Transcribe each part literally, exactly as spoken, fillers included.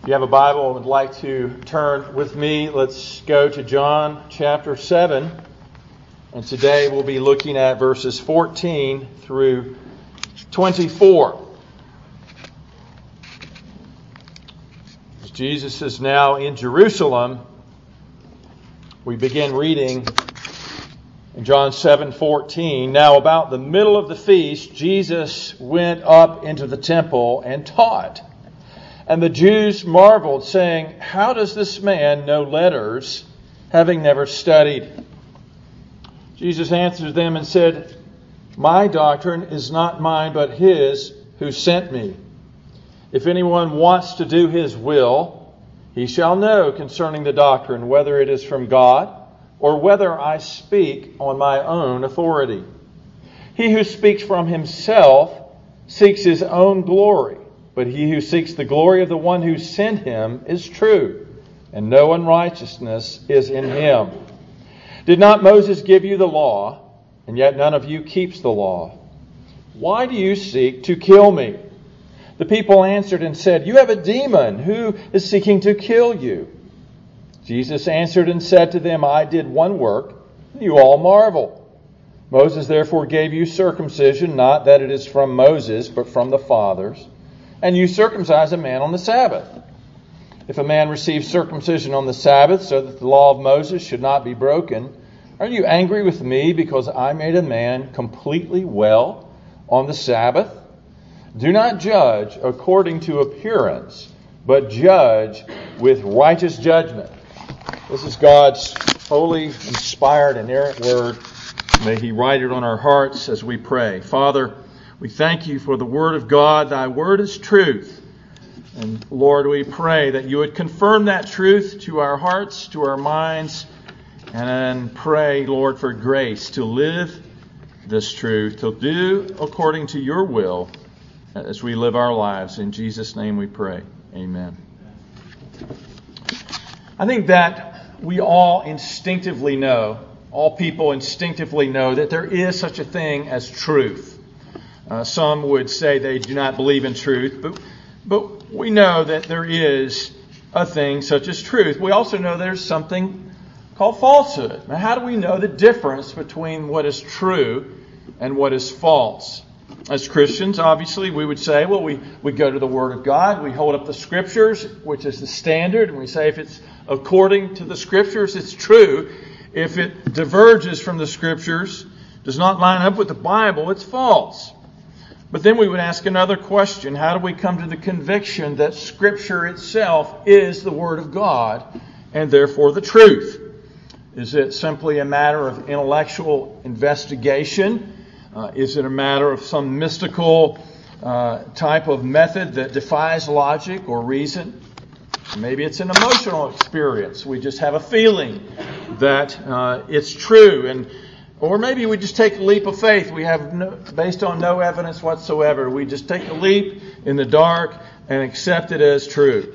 If you have a Bible and would like to turn with me, let's go to John chapter seven. And today we'll be looking at verses fourteen through twenty-four. As Jesus is now in Jerusalem, we begin reading in John seven fourteen. Now about the middle of the feast, Jesus went up into the temple and taught. And the Jews marveled, saying, "How does this man know letters, having never studied?" Jesus answered them and said, "My doctrine is not mine, but His who sent me. If anyone wants to do His will, he shall know concerning the doctrine, whether it is from God, or whether I speak on my own authority. He who speaks from himself seeks his own glory. But he who seeks the glory of the one who sent him is true, and no unrighteousness is in him. Did not Moses give you the law, and yet none of you keeps the law? Why do you seek to kill me?" The people answered and said, "You have a demon. Who is seeking to kill you?" Jesus answered and said to them, "I did one work, and you all marvel. Moses therefore gave you circumcision, not that it is from Moses, but from the fathers. And you circumcise a man on the Sabbath. If a man receives circumcision on the Sabbath, so that the law of Moses should not be broken, are you angry with me because I made a man completely well on the Sabbath? Do not judge according to appearance, but judge with righteous judgment." This is God's holy, inspired, inerrant word. May He write it on our hearts as we pray. Father, we thank You for the Word of God. Thy Word is truth. And Lord, we pray that You would confirm that truth to our hearts, to our minds, and pray, Lord, for grace to live this truth, to do according to Your will as we live our lives. In Jesus' name we pray. Amen. I think that we all instinctively know, all people instinctively know, that there is such a thing as truth. Uh, some would say they do not believe in truth, but but we know that there is a thing such as truth. We also know there's something called falsehood. Now, how do we know the difference between what is true and what is false? As Christians, obviously, we would say, well, we, we go to the Word of God, we hold up the Scriptures, which is the standard, and we say if it's according to the Scriptures, it's true. If it diverges from the Scriptures, does not line up with the Bible, it's false. But then we would ask another question. How do we come to the conviction that Scripture itself is the Word of God and therefore the truth? Is it simply a matter of intellectual investigation? Uh, is it a matter of some mystical uh, type of method that defies logic or reason? Maybe it's an emotional experience. We just have a feeling that uh, it's true. And Or maybe we just take a leap of faith. We have no, based on no evidence whatsoever. We just take a leap in the dark and accept it as true.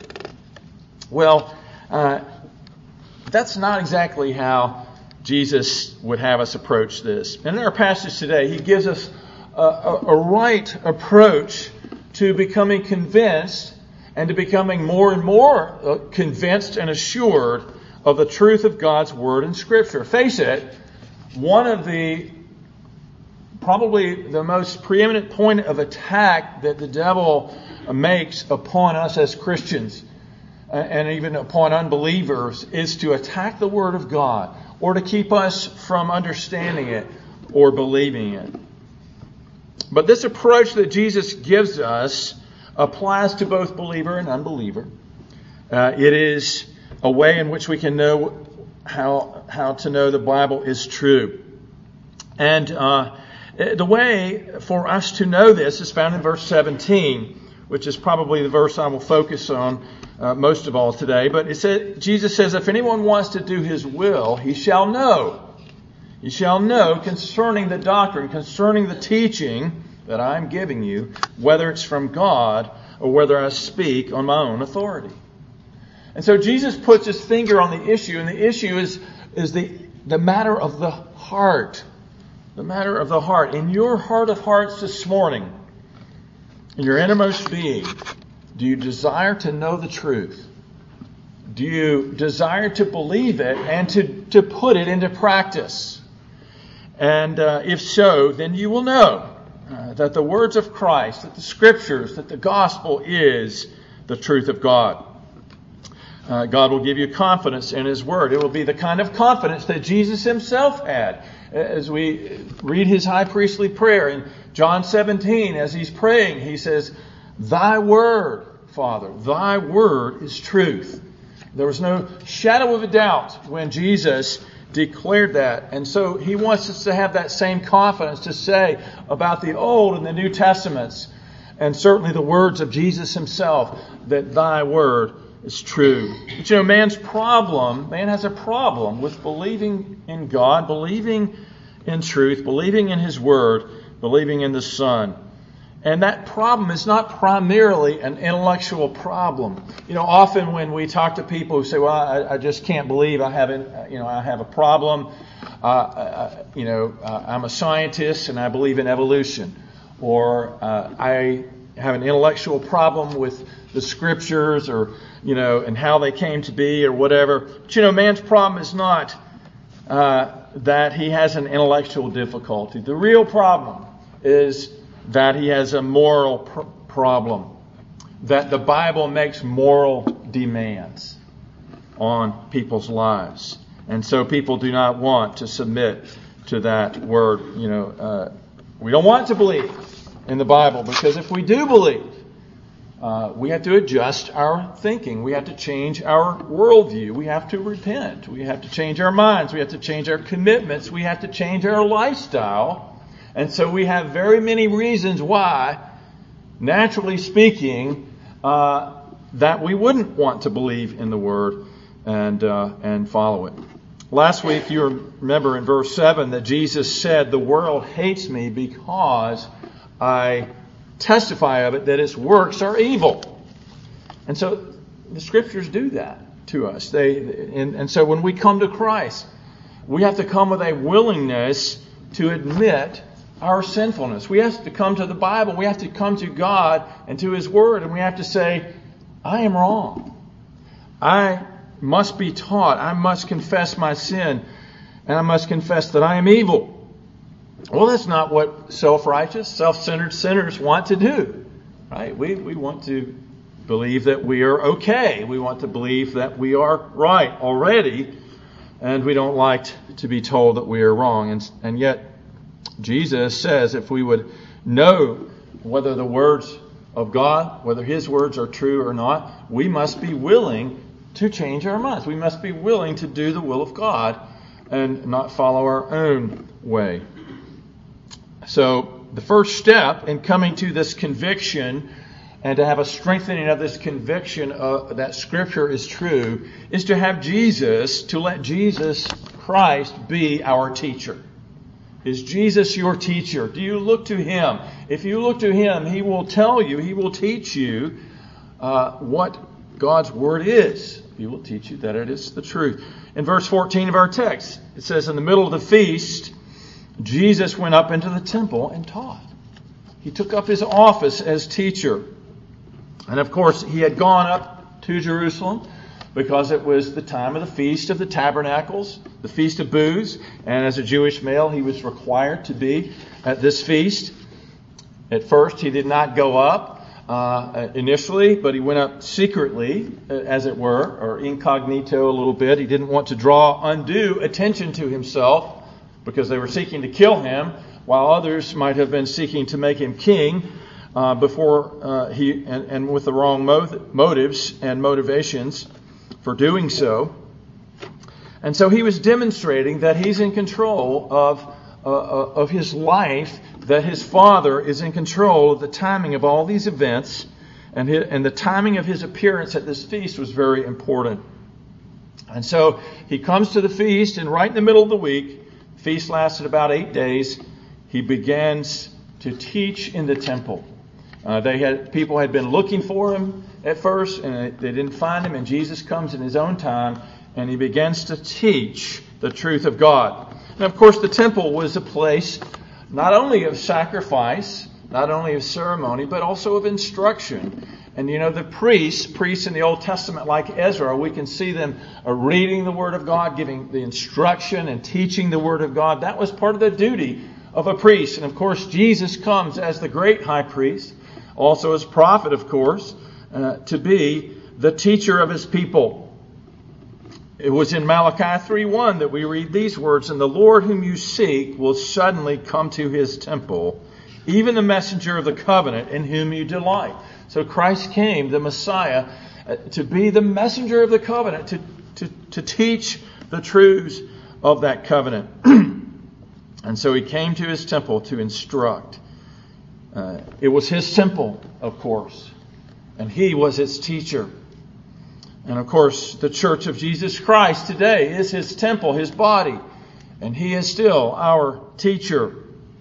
Well, uh, that's not exactly how Jesus would have us approach this. And in our passage today, He gives us a, a, a right approach to becoming convinced and to becoming more and more convinced and assured of the truth of God's Word and Scripture. Face it, one of the, probably the most preeminent point of attack that the devil makes upon us as Christians, and even upon unbelievers, is to attack the Word of God, or to keep us from understanding it or believing it. But this approach that Jesus gives us applies to both believer and unbeliever. Uh, it is a way in which we can know how how to know the Bible is true. And uh, the way for us to know this is found in verse seventeen, which is probably the verse I will focus on uh, most of all today. But it said, Jesus says, "If anyone wants to do His will, he shall know. He shall know concerning the doctrine, concerning the teaching that I am giving you, whether it's from God or whether I speak on my own authority." And so Jesus puts His finger on the issue, and the issue is, is the, the matter of the heart. The matter of the heart. In your heart of hearts this morning, in your innermost being, Do you desire to know the truth? Do you desire to believe it and to, to put it into practice? And uh, if so, then you will know uh, that the words of Christ, that the Scriptures, that the gospel is the truth of God. Uh, God will give you confidence in His Word. It will be the kind of confidence that Jesus Himself had. As we read His high priestly prayer in John seventeen, as He's praying, He says, Thy Word, Father, Thy Word is truth. There was no shadow of a doubt when Jesus declared that. And so He wants us to have that same confidence to say about the Old and the New Testaments, and certainly the words of Jesus Himself, that Thy Word is true. But you know, man's problem, man has a problem with believing in God, believing in truth, believing in His Word, believing in the Son. And that problem is not primarily an intellectual problem. You know, often when we talk to people who say, "Well, I, I just can't believe I haven't, you know, I have a problem. Uh, uh, you know, uh, I'm a scientist and I believe in evolution," or uh, "I have an intellectual problem with the Scriptures," or you know, and how they came to be, or whatever. But you know, man's problem is not uh, that he has an intellectual difficulty. The real problem is that he has a moral pr- problem, that the Bible makes moral demands on people's lives. And so people do not want to submit to that word. You know, uh, we don't want to believe in the Bible, because if we do believe, uh, we have to adjust our thinking. We have to change our worldview. We have to repent. We have to change our minds. We have to change our commitments. We have to change our lifestyle. And so we have very many reasons why, naturally speaking, uh, that we wouldn't want to believe in the Word and uh, and follow it. Last week, you remember in verse seven that Jesus said, "The world hates me because I testify of it that its works are evil." And so the Scriptures do that to us. They and, and so when we come to Christ, we have to come with a willingness to admit our sinfulness. We have to come to the Bible. We have to come to God and to His Word, and we have to say, I am wrong. I must be taught. I must confess my sin, and I must confess that I am evil. Well, that's not what self-righteous, self-centered sinners want to do. Right? We, we want to believe that we are okay. We want to believe that we are right already, and we don't like to be told that we are wrong. And, and yet, Jesus says if we would know whether the words of God, whether His words are true or not, we must be willing to change our minds. We must be willing to do the will of God and not follow our own way. So the first step in coming to this conviction and to have a strengthening of this conviction uh, that Scripture is true is to have Jesus, to let Jesus Christ be our teacher. Is Jesus your teacher? Do you look to Him? If you look to Him, He will tell you, He will teach you uh, what God's Word is. He will teach you that it is the truth. In verse fourteen of our text, it says, in the middle of the feast, Jesus went up into the temple and taught. He took up His office as teacher. And of course, He had gone up to Jerusalem because it was the time of the Feast of the Tabernacles, the Feast of Booths. And as a Jewish male, he was required to be at this feast. At first, he did not go up uh, initially, but he went up secretly, as it were, or incognito a little bit. He didn't want to draw undue attention to himself because they were seeking to kill him, while others might have been seeking to make him king uh, before uh, he, and, and with the wrong motive, motives and motivations for doing so. And so he was demonstrating that he's in control of uh, of his life, that his Father is in control of the timing of all these events, and his, and the timing of his appearance at this feast was very important. And so he comes to the feast, and right in the middle of the week, the feast lasted about eight days, he begins to teach in the temple. Uh, they had people had been looking for him at first, and they didn't find him. And Jesus comes in His own time, and He begins to teach the truth of God. And of course, the temple was a place not only of sacrifice, not only of ceremony, but also of instruction. And you know, the priests, priests in the Old Testament like Ezra, we can see them uh, reading the Word of God, giving the instruction and teaching the Word of God. That was part of the duty of a priest. And of course, Jesus comes as the great high priest, also as prophet, of course, uh, to be the teacher of his people. It was in Malachi three one that we read these words, "And the Lord whom you seek will suddenly come to his temple, even the messenger of the covenant in whom you delight." So Christ came, the Messiah, uh, to be the messenger of the covenant, to, to, to teach the truths of that covenant. And so he came to his temple to instruct. Uh, it was his temple, of course, and he was its teacher. And of course, the Church of Jesus Christ today is his temple, his body, and he is still our teacher.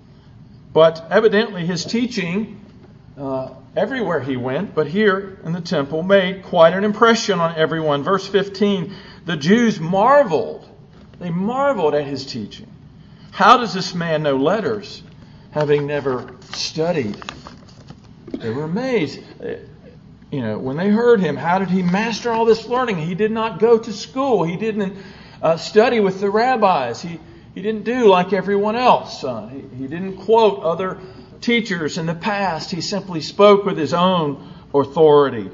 But evidently his teaching, uh, everywhere he went, but here in the temple, made quite an impression on everyone. Verse fifteen, the Jews marveled. They marveled at his teaching. How does this man know letters, having never studied? They were amazed. You know, when they heard him, how did he master all this learning? He did not go to school. He didn't uh, study with the rabbis. He he didn't do like everyone else. Uh, he, he didn't quote other teachers in the past. He simply spoke with his own authority.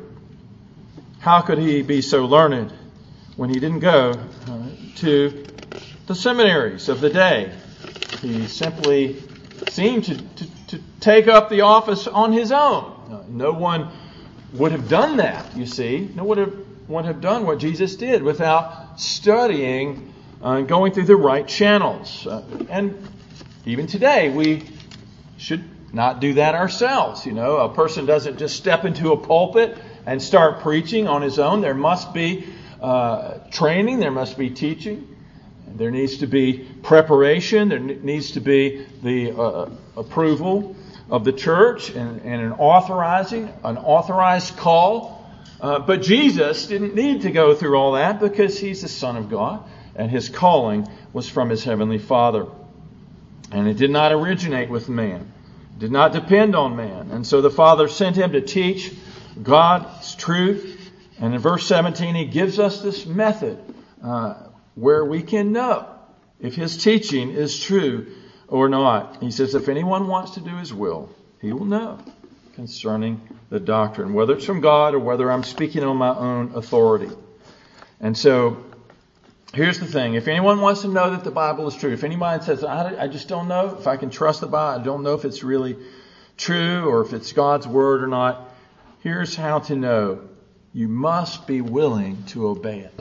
How could he be so learned when he didn't go uh, to the seminaries of the day? He simply seemed to, to, to take up the office on his own. Uh, no one would have done that, you see. No one would have, would have done what Jesus did without studying uh, and going through the right channels. Uh, and even today, we should not do that ourselves. You know, a person doesn't just step into a pulpit and start preaching on his own. There must be uh, training. There must be teaching. There needs to be preparation. There needs to be the uh, approval of the church and, and an authorizing, an authorized call. Uh, but Jesus didn't need to go through all that because he's the Son of God and his calling was from his heavenly Father. And it did not originate with man. It did not depend on man. And so the Father sent him to teach God's truth. And in verse seventeen, he gives us this method uh, where we can know if his teaching is true or not. He says, if anyone wants to do his will, he will know concerning the doctrine, whether it's from God or whether I'm speaking on my own authority. And so, here's the thing. If anyone wants to know that the Bible is true, if anybody says, I, I just don't know if I can trust the Bible, I don't know if it's really true or if it's God's word or not, here's how to know. You must be willing to obey it.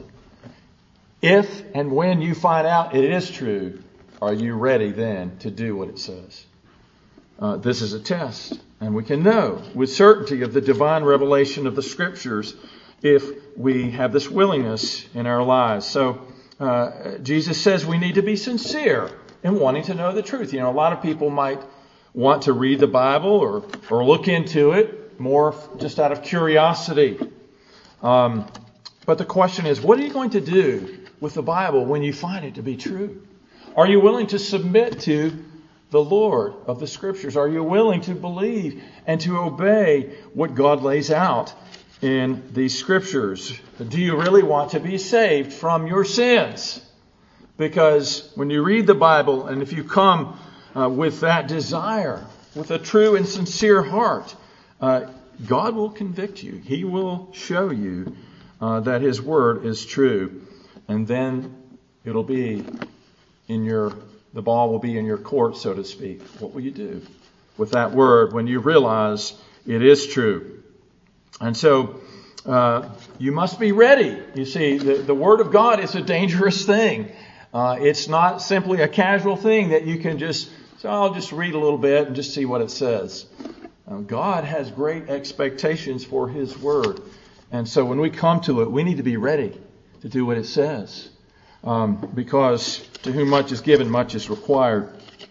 If and when you find out it is true, are you ready then to do what it says? Uh, this is a test. And we can know with certainty of the divine revelation of the Scriptures if we have this willingness in our lives. So uh, Jesus says we need to be sincere in wanting to know the truth. You know, a lot of people might want to read the Bible or, or look into it more just out of curiosity. Um, but the question is, what are you going to do with the Bible when you find it to be true? Are you willing to submit to the Lord of the Scriptures? Are you willing to believe and to obey what God lays out in these Scriptures? Do you really want to be saved from your sins? Because when you read the Bible, and if you come uh, with that desire, with a true and sincere heart, uh, God will convict you. He will show you uh, that His Word is true. And then it'll be in your, the ball will be in your court, so to speak. What will you do with that word when you realize it is true? And so uh, you must be ready. You see, the, the Word of God is a dangerous thing. Uh, it's not simply a casual thing that you can just, so I'll just read a little bit and just see what it says. Uh, God has great expectations for His Word. And so when we come to it, we need to be ready to do what it says. Um, because to whom much is given, much is required.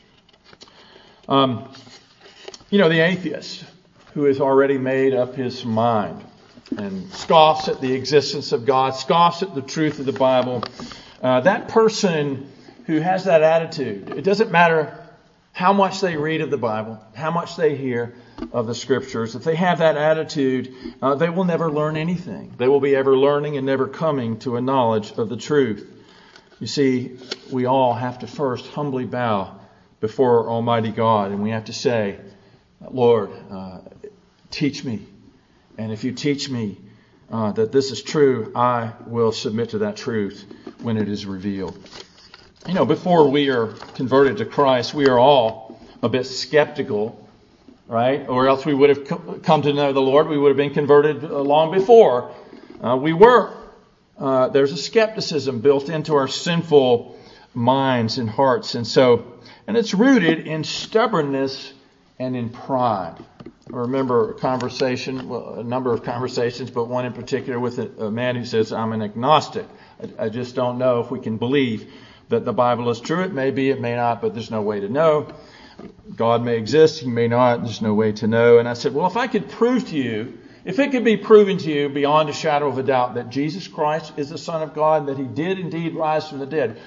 Um, you know, the atheist who has already made up his mind and scoffs at the existence of God, scoffs at the truth of the Bible, uh, that person who has that attitude, it doesn't matter how much they read of the Bible, how much they hear of the Scriptures, if they have that attitude, uh, they will never learn anything. They will be ever learning and never coming to a knowledge of the truth. You see, we all have to first humbly bow before Almighty God, and we have to say, Lord, uh, teach me. And if you teach me uh, that this is true, I will submit to that truth when it is revealed. You know, before we are converted to Christ, we are all a bit skeptical, right? Or else we would have come to know the Lord. We would have been converted long before uh, we were. Uh, there's a skepticism built into our sinful minds and hearts. And so, and it's rooted in stubbornness and in pride. I remember a conversation, well, a number of conversations, but one in particular with a, a man who says, I'm an agnostic. I, I just don't know if we can believe that the Bible is true. It may be, it may not, but there's no way to know. God may exist, He may not. There's no way to know. And I said, well, if I could prove to you, if it could be proven to you beyond a shadow of a doubt that Jesus Christ is the Son of God, and that He did indeed rise from the dead,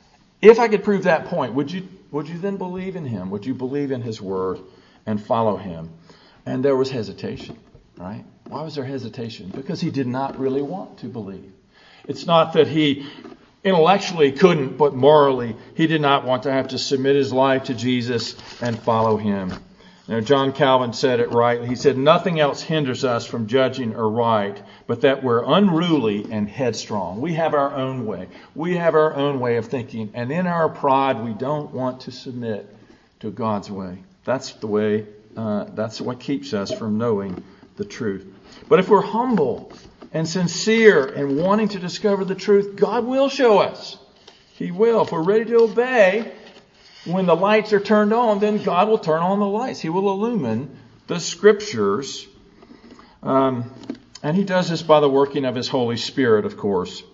if I could prove that point, would you would you then believe in Him? Would you believe in His Word and follow Him? And there was hesitation, right? Why was there hesitation? Because he did not really want to believe. It's not that he intellectually couldn't, but morally he did not want to have to submit his life to Jesus and follow Him. Now, John Calvin said it right. He said, nothing else hinders us from judging aright, but that we're unruly and headstrong. We have our own way. We have our own way of thinking. And in our pride, we don't want to submit to God's way. That's the way, uh, that's what keeps us from knowing the truth. But if we're humble and sincere and wanting to discover the truth, God will show us. He will. If we're ready to obey, when the lights are turned on, then God will turn on the lights. He will illumine the Scriptures. Um, and He does this by the working of His Holy Spirit, of course.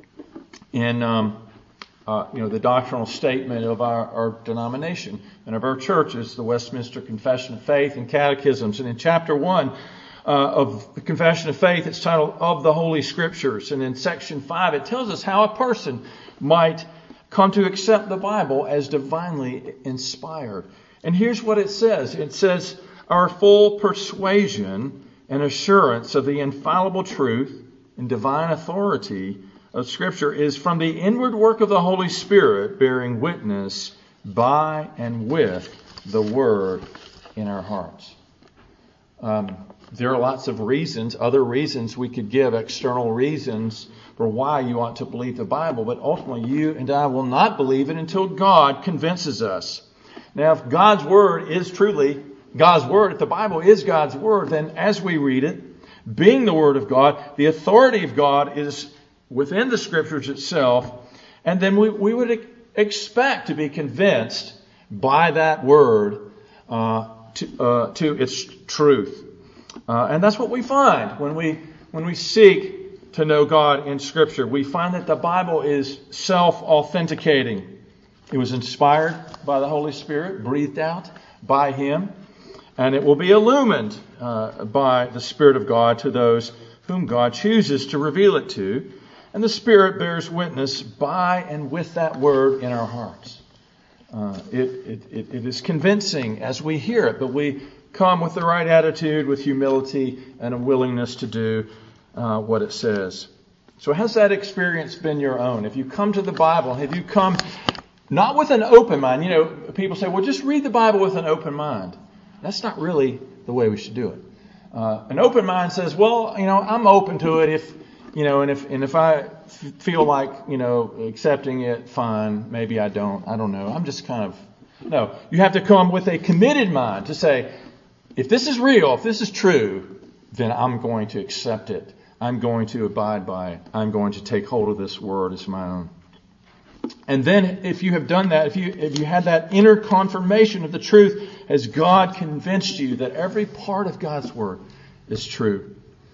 In um, uh, you know, the doctrinal statement of our, our denomination and of our churches, the Westminster Confession of Faith and Catechisms. And in chapter one uh, of the Confession of Faith, it's titled Of the Holy Scriptures. And in section five, it tells us how a person might come to accept the Bible as divinely inspired. And here's what it says. It says, our full persuasion and assurance of the infallible truth and divine authority of Scripture is from the inward work of the Holy Spirit, bearing witness by and with the Word in our hearts. Um, there are lots of reasons, other reasons we could give, external reasons for why you ought to believe the Bible, but ultimately you and I will not believe it until God convinces us. Now, if God's Word is truly God's Word, if the Bible is God's Word, then as we read it, being the Word of God, the authority of God is within the Scriptures itself, and then we, we would expect to be convinced by that Word uh, to, uh, to its truth. Uh, and that's what we find when we when we seek to know God in Scripture. We find that the Bible is self-authenticating. It was inspired by the Holy Spirit, breathed out by Him, and it will be illumined uh, by the Spirit of God to those whom God chooses to reveal it to. And the Spirit bears witness by and with that Word in our hearts. Uh, it, it, it, it is convincing as we hear it, but we come with the right attitude, with humility and a willingness to do uh, what it says. So has that experience been your own? If you come to the Bible, have you come not with an open mind? You know, people say, well, just read the Bible with an open mind. That's not really the way we should do it. Uh, an open mind says, well, you know, I'm open to it if, you know, and if and if I f- feel like, you know, accepting it, fine. Maybe I don't. I don't know. I'm just kind of, no. You have to come with a committed mind to say, if this is real, if this is true, then I'm going to accept it. I'm going to abide by it. I'm going to take hold of this Word as my own. And then if you have done that, if you if you had that inner confirmation of the truth, has God convinced you that every part of God's Word is true?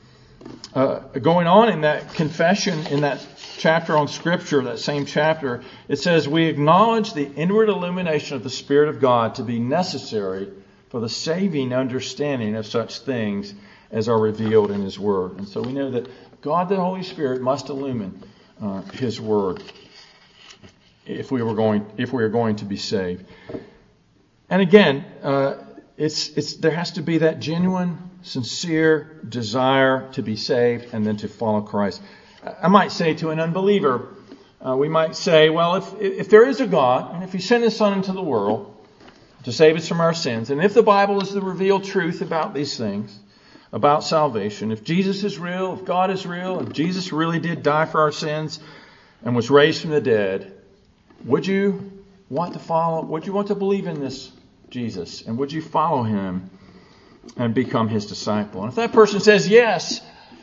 Uh, going on in that confession, in that chapter on Scripture, that same chapter, it says, we acknowledge the inward illumination of the Spirit of God to be necessary for the saving understanding of such things as are revealed in His Word. And so we know that God, the Holy Spirit, must illumine uh, His Word if we were going, if we are going to be saved. And again, uh, it's it's there has to be that genuine, sincere desire to be saved and then to follow Christ. I might say to an unbeliever, uh, we might say, well, if if there is a God, and if He sent His Son into the world to save us from our sins, and if the Bible is the revealed truth about these things, about salvation, if Jesus is real, if God is real, if Jesus really did die for our sins and was raised from the dead, would you want to follow, would you want to believe in this Jesus? And would you follow Him and become His disciple? And if that person says, yes,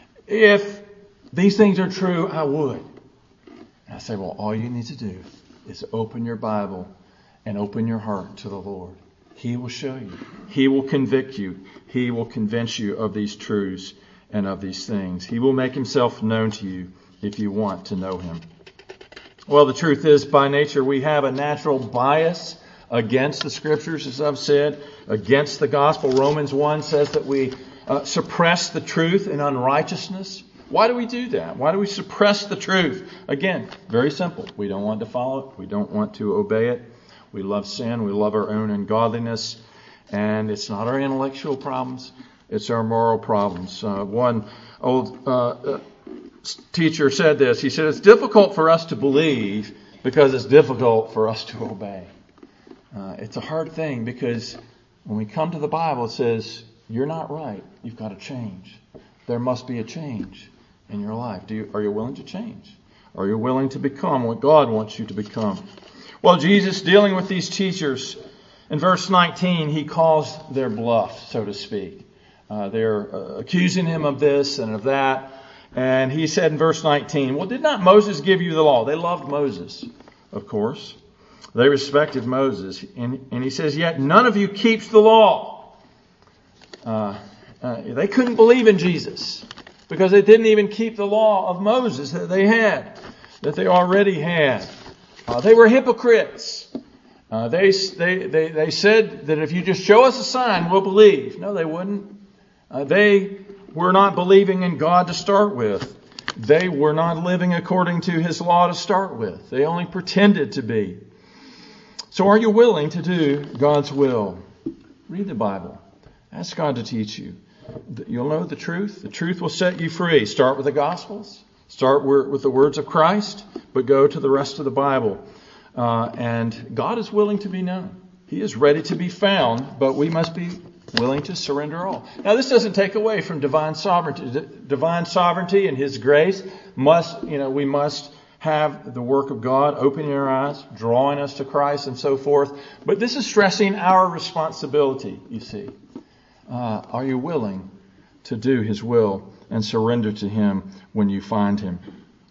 if these things are true, I would. And I say, well, all you need to do is open your Bible and open your heart to the Lord. He will show you. He will convict you. He will convince you of these truths and of these things. He will make Himself known to you if you want to know Him. Well, the truth is, by nature, we have a natural bias against the Scriptures, as I've said, against the gospel. Romans one says that we uh, suppress the truth in unrighteousness. Why do we do that? Why do we suppress the truth? Again, very simple. We don't want to follow it. We don't want to obey it. We love sin. We love our own ungodliness. And it's not our intellectual problems. It's our moral problems. Uh, one old uh, uh, teacher said this. He said, it's difficult for us to believe because it's difficult for us to obey. Uh, it's a hard thing because when we come to the Bible, it says, you're not right. You've got to change. There must be a change in your life. Do you, are you willing to change? Are you willing to become what God wants you to become? Well, Jesus, dealing with these teachers, in verse nineteen, He calls their bluff, so to speak. Uh, they're uh, accusing Him of this and of that. And He said in verse nineteen, well, did not Moses give you the law? They loved Moses, of course. They respected Moses. And, and He says, yet none of you keeps the law. Uh, uh, they couldn't believe in Jesus because they didn't even keep the law of Moses that they had, that they already had. Uh, they were hypocrites. Uh, they, they, they, they said that if you just show us a sign, we'll believe. No, they wouldn't. Uh, they were not believing in God to start with. They were not living according to His law to start with. They only pretended to be. So are you willing to do God's will? Read the Bible. Ask God to teach you. You'll know the truth. The truth will set you free. Start with the Gospels. Start with the words of Christ, but go to the rest of the Bible. Uh, and God is willing to be known. He is ready to be found, but we must be willing to surrender all. Now, this doesn't take away from divine sovereignty. Divine sovereignty and His grace must, you know, we must have the work of God opening our eyes, drawing us to Christ and so forth. But this is stressing our responsibility, you see. Uh, are you willing to do His will and surrender to Him when you find Him?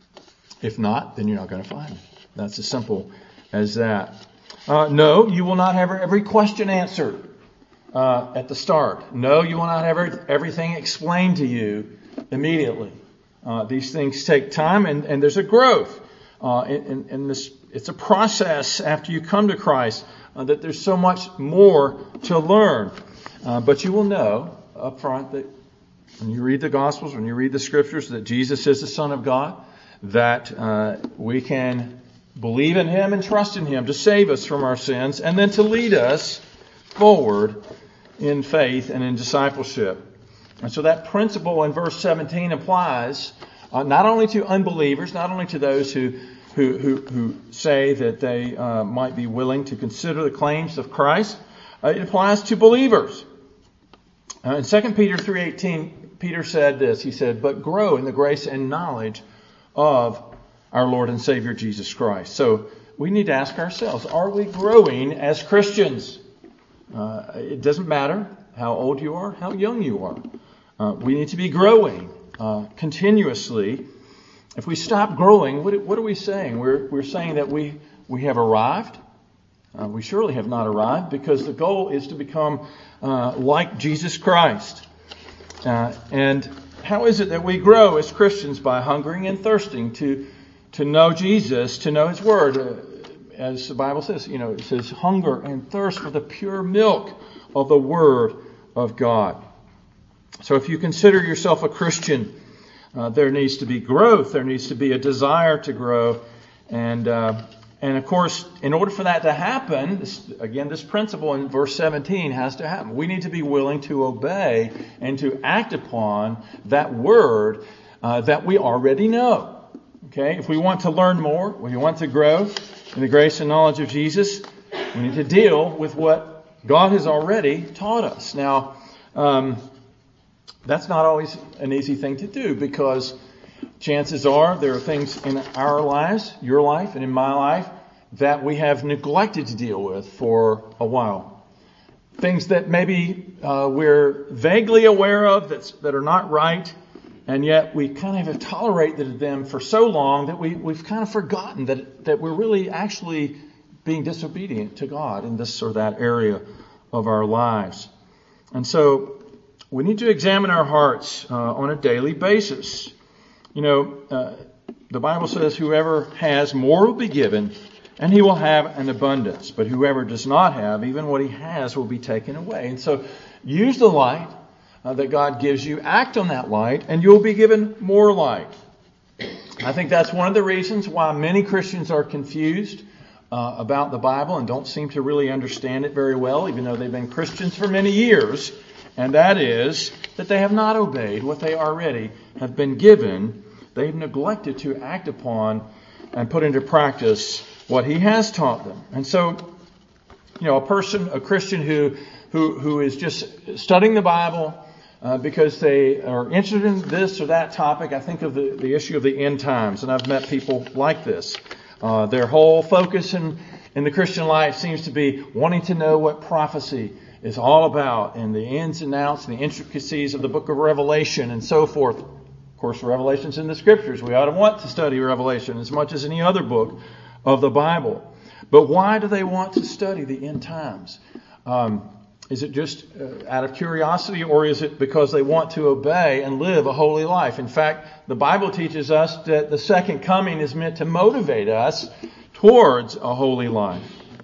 If not, then you're not going to find Him. That's as simple as that. Uh, no, you will not have every question answered uh, at the start. No, you will not have every, everything explained to you immediately. Uh, these things take time, and, and there's a growth. Uh, in, in this, it's a process after you come to Christ uh, that there's so much more to learn. Uh, but you will know up front that when you read the Gospels, when you read the Scriptures, that Jesus is the Son of God, that uh, we can believe in Him and trust in Him to save us from our sins and then to lead us forward in faith and in discipleship. And so that principle in verse seventeen applies uh, not only to unbelievers, not only to those who who who, who say that they uh, might be willing to consider the claims of Christ. Uh, it applies to believers. Uh, in Second Peter three eighteen, Peter said this. He said, "But grow in the grace and knowledge of our Lord and Savior Jesus Christ." So we need to ask ourselves: are we growing as Christians? Uh, it doesn't matter how old you are, how young you are. Uh, we need to be growing uh, continuously. If we stop growing, what, what are we saying? We're, we're saying that we, we have arrived. Uh, we surely have not arrived, because the goal is to become uh, like Jesus Christ. Uh, and how is it that we grow as Christians? By hungering and thirsting to, to know Jesus, to know His Word. Uh, as the Bible says, you know, it says hunger and thirst for the pure milk of the Word of God. So if you consider yourself a Christian, uh, there needs to be growth. There needs to be a desire to grow. And uh, And of course, in order for that to happen, this, again, this principle in verse seventeen has to happen. We need to be willing to obey and to act upon that word uh, that we already know. Okay, if we want to learn more, we want to grow in the grace and knowledge of Jesus, we need to deal with what God has already taught us. Now, um, that's not always an easy thing to do, because chances are there are things in our lives, your life and in my life, that we have neglected to deal with for a while. Things that maybe uh, we're vaguely aware of that's, that are not right, and yet we kind of have tolerated them for so long that we, we've kind of forgotten that, that we're really actually being disobedient to God in this or that area of our lives. And so we need to examine our hearts uh, on a daily basis. You know, uh, the Bible says whoever has more will be given, and he will have an abundance. But whoever does not have, even what he has will be taken away. And so use the light uh, that God gives you. Act on that light, and you'll be given more light. I think that's one of the reasons why many Christians are confused uh, about the Bible and don't seem to really understand it very well, even though they've been Christians for many years. And that is that they have not obeyed what they already have been given. They've neglected to act upon and put into practice what he has taught them. And so, you know, a person, a Christian who who who is just studying the Bible uh, because they are interested in this or that topic. I think of the, the issue of the end times, and I've met people like this. Uh, their whole focus in, in the Christian life seems to be wanting to know what prophecy is all about, and the ins and outs and the intricacies of the book of Revelation and so forth. Of course, Revelation's in the Scriptures. We ought to want to study Revelation as much as any other book of the Bible. But why do they want to study the end times? Um, is it just uh, out of curiosity, or is it because they want to obey and live a holy life? In fact, the Bible teaches us that the second coming is meant to motivate us towards a holy life.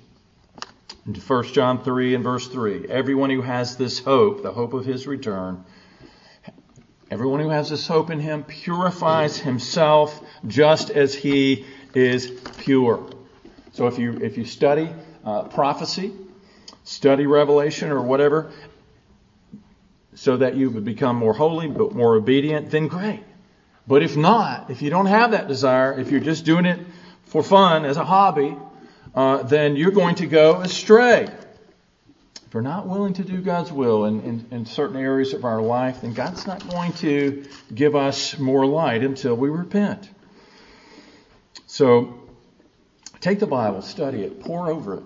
In First John three and verse three, everyone who has this hope, the hope of his return, everyone who has this hope in him purifies himself just as he is pure. So if you if you study uh, prophecy, study Revelation or whatever, so that you would become more holy, but more obedient, then great. But if not, if you don't have that desire, if you're just doing it for fun as a hobby, uh, then you're going to go astray. If we're not willing to do God's will in, in, in certain areas of our life, then God's not going to give us more light until we repent. So take the Bible, study it, pore over it,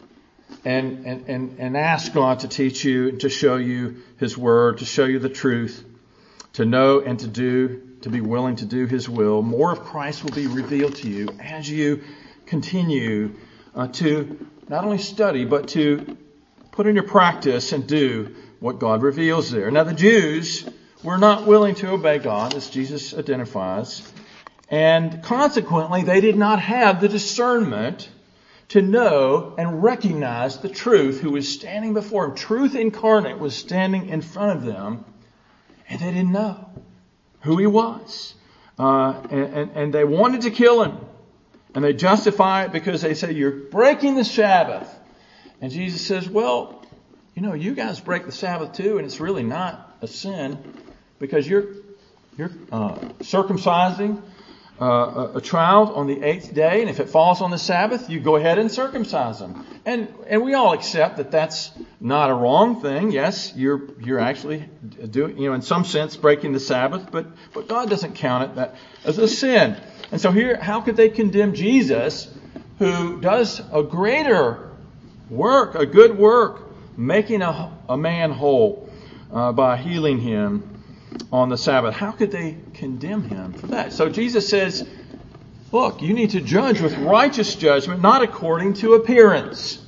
and, and, and, and ask God to teach you, to show you His Word, to show you the truth, to know and to do, to be willing to do His will. More of Christ will be revealed to you as you continue uh, to not only study, but to put into practice and do what God reveals there. Now the Jews were not willing to obey God, as Jesus identifies, and consequently they did not have the discernment to know and recognize the truth who was standing before them. Truth incarnate was standing in front of them, and they didn't know who He was. Uh, and, and, and they wanted to kill Him. And they justify it because they say, you're breaking the Sabbath. And Jesus says, well, you know, you guys break the Sabbath too, and it's really not a sin because you're you're uh, circumcising uh, a, a child on the eighth day, and if it falls on the Sabbath, you go ahead and circumcise them. And and we all accept that that's not a wrong thing. Yes, you're you're actually doing, you know, in some sense breaking the Sabbath, but but God doesn't count it that as a sin. And so here, how could they condemn Jesus, who does a greater work, a good work, making a, a man whole uh, by healing him on the Sabbath? How could they condemn him for that? So Jesus says, look, you need to judge with righteous judgment, not according to appearance.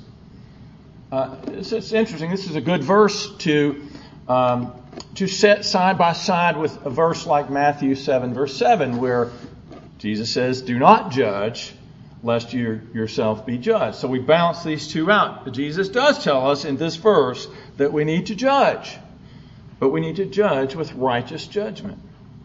Uh, it's, it's interesting. This is a good verse to um, to set side by side with a verse like Matthew seven, verse seven, where Jesus says, do not judge, lest you yourself be judged. So we balance these two out. But Jesus does tell us in this verse that we need to judge. But we need to judge with righteous judgment.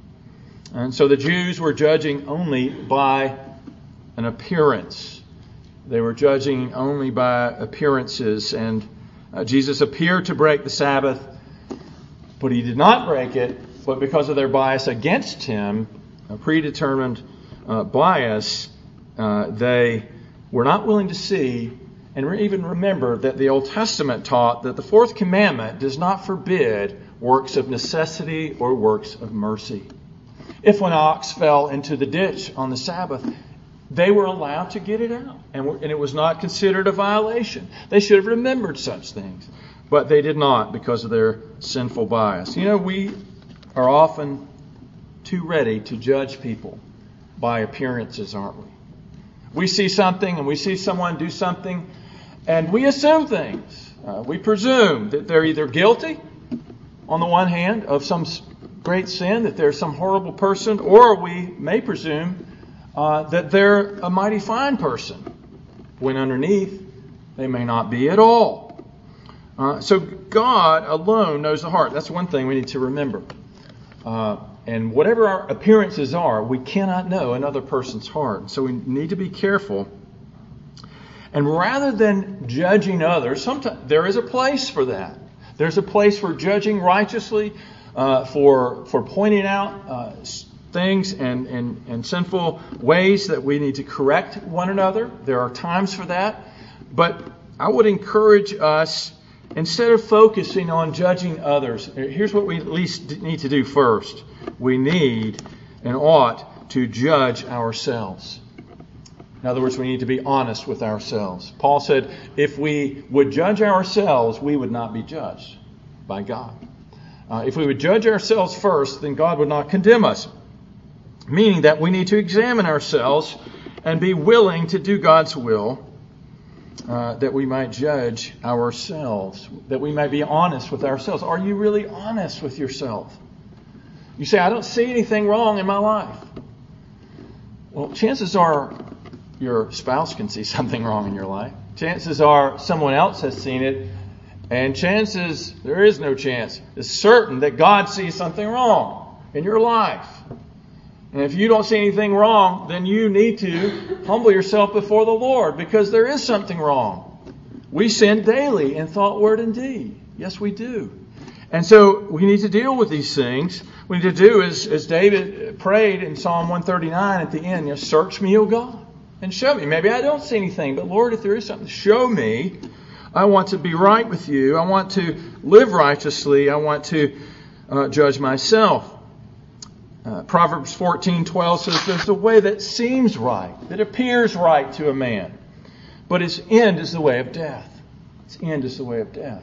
And so the Jews were judging only by an appearance. They were judging only by appearances, and uh, Jesus appeared to break the Sabbath, but he did not break it, but because of their bias against him, a predetermined uh, bias, uh, they were not willing to see and re- even remember that the Old Testament taught that the fourth commandment does not forbid works of necessity or works of mercy. If an ox fell into the ditch on the Sabbath, they were allowed to get it out, and, were, and it was not considered a violation. They should have remembered such things, but they did not because of their sinful bias. You know, we are often too ready to judge people by appearances, aren't we? We see something and we see someone do something, and we assume things. Uh, we presume that they're either guilty, on the one hand, of some great sin, that they're some horrible person, or we may presume uh, that they're a mighty fine person, when underneath they may not be at all. Uh, so God alone knows the heart. That's one thing we need to remember. Uh, and whatever our appearances are, we cannot know another person's heart. So we need to be careful. And rather than judging others, sometimes there is a place for that. There's a place for judging righteously, uh, for for pointing out uh, things and, and, and sinful ways that we need to correct one another. There are times for that. But I would encourage us, instead of focusing on judging others, here's what we at least need to do first. We need and ought to judge ourselves. In other words, we need to be honest with ourselves. Paul said, if we would judge ourselves, we would not be judged by God. Uh, if we would judge ourselves first, then God would not condemn us. Meaning that we need to examine ourselves and be willing to do God's will, uh, that we might judge ourselves, that we might be honest with ourselves. Are you really honest with yourself? You say, I don't see anything wrong in my life. Well, chances are your spouse can see something wrong in your life. Chances are someone else has seen it. And chances, there is no chance, it's certain that God sees something wrong in your life. And if you don't see anything wrong, then you need to humble yourself before the Lord, because there is something wrong. We sin daily in thought, word, and deed. Yes, we do. And so we need to deal with these things. What we need to do is, as David prayed in Psalm one thirty-nine at the end, you know, search me, O God, and show me. Maybe I don't see anything, but Lord, if there is something, show me. I want to be right with you. I want to live righteously. I want to uh, judge myself. Uh, Proverbs fourteen twelve says there's a way that seems right, that appears right to a man, but its end is the way of death. Its end is the way of death.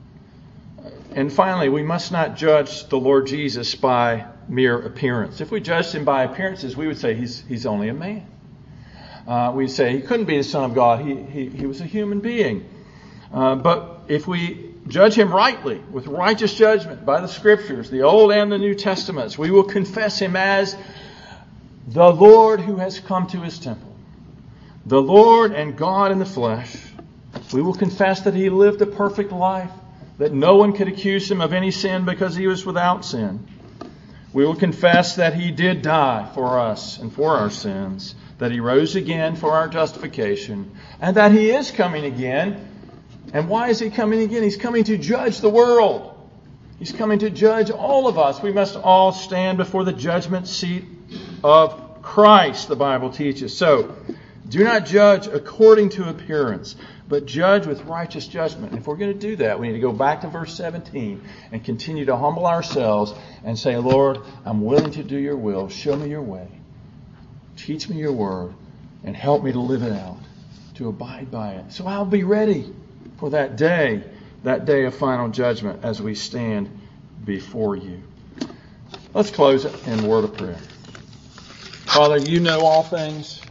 And finally, we must not judge the Lord Jesus by mere appearance. If we judged him by appearances, we would say he's he's only a man. Uh, we'd say he couldn't be the Son of God. He he, he was a human being. Uh, but if we judge him rightly, with righteous judgment by the Scriptures, the Old and the New Testaments, we will confess him as the Lord who has come to his temple, the Lord and God in the flesh. We will confess that he lived a perfect life, that no one could accuse him of any sin because he was without sin. We will confess that he did die for us and for our sins, that he rose again for our justification, and that he is coming again. And why is he coming again? He's coming to judge the world. He's coming to judge all of us. We must all stand before the judgment seat of Christ, the Bible teaches. So, do not judge according to appearance, but judge with righteous judgment. And if we're going to do that, we need to go back to verse seventeen and continue to humble ourselves and say, Lord, I'm willing to do your will. Show me your way. Teach me your word and help me to live it out, to abide by it. So I'll be ready for that day, that day of final judgment as we stand before you. Let's close it in a word of prayer. Father, you know all things.